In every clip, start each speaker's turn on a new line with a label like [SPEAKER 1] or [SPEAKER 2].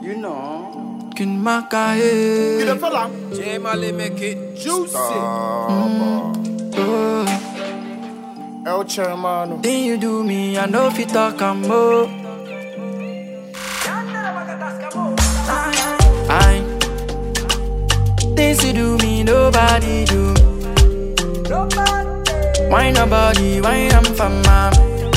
[SPEAKER 1] You know.
[SPEAKER 2] Kin Makaye.
[SPEAKER 3] You the fella?
[SPEAKER 1] J Mali make it juicy.
[SPEAKER 3] El Chairmano.
[SPEAKER 2] Then you do me, I know if you talk and more. I things you do me, nobody do. Why nobody, why I'm from mom?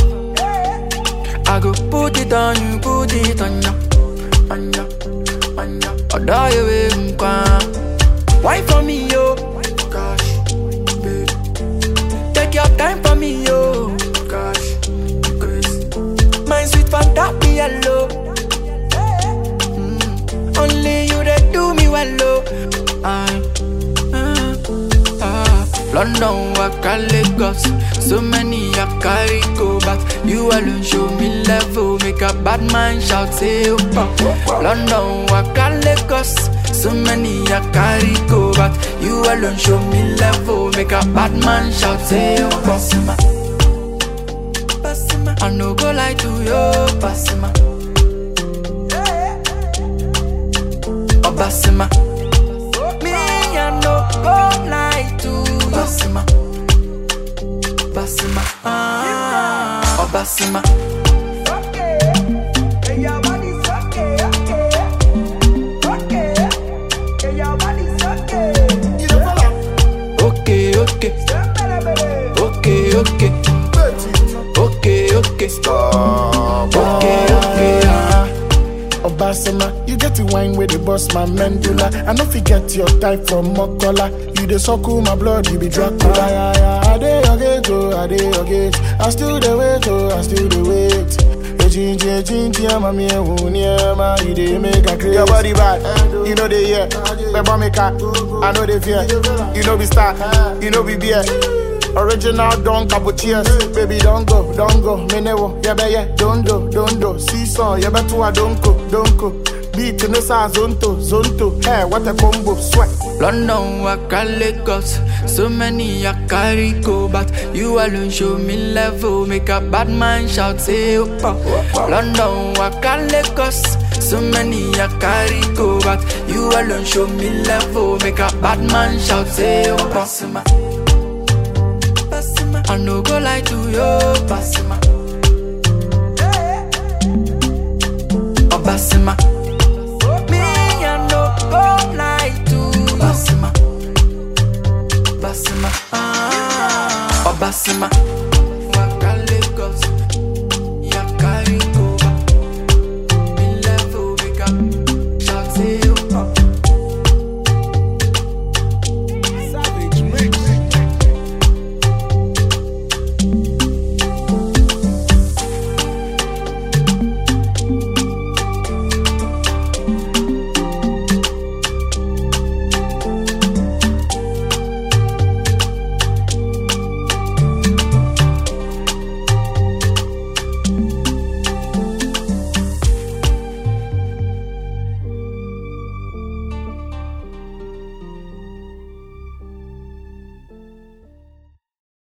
[SPEAKER 2] I go put it on you, put it on ya, on ya, on ya. I die away, why for me, yo? Gosh, babe. Take your time for me, yo. Gosh, Grace. My sweet Fanta be yellow. Only you that do me well, oh. London, Waka, Lagos. So many I carry go back. You alone show me level. Make a bad man shout, say opa. London, Waka, Lagos. So many I carry go back. You alone show me level. Make a bad man shout, say opa. Passima, I no go lie to you, Passima. Obasima, me I no go lie to Basima, Basima, Obasima. Okay, okay, okay, okay, okay, okay,
[SPEAKER 3] Stop.
[SPEAKER 2] okay.
[SPEAKER 3] Obasema, you get the wine with the boss, my medulla. I don't forget your type from Mokola. You the suckle my blood, you be Dracula. I dey your gate, oh, I dey your gate. I still the wait, oh, I still the wait. Ejinji, I'm me, you dey make a craze. Your body bad, you know they hear. Beba make a, I know they fear. You know be star, you know be beer. Original don't couple cheers. Baby don't go, menewo, yeah, don't do. Seesaw, yeah, better don't go. Beat in the size, zonto, hey, what a combo, sweat.
[SPEAKER 2] London, Waka, Lagos. So many I carry go back. You alone show me level. Make a bad man shout, say opa. London, Waka, Lagos. So many I carry go back. You alone show me level. Make a bad man shout, say opa. I no go lie to you, Passima.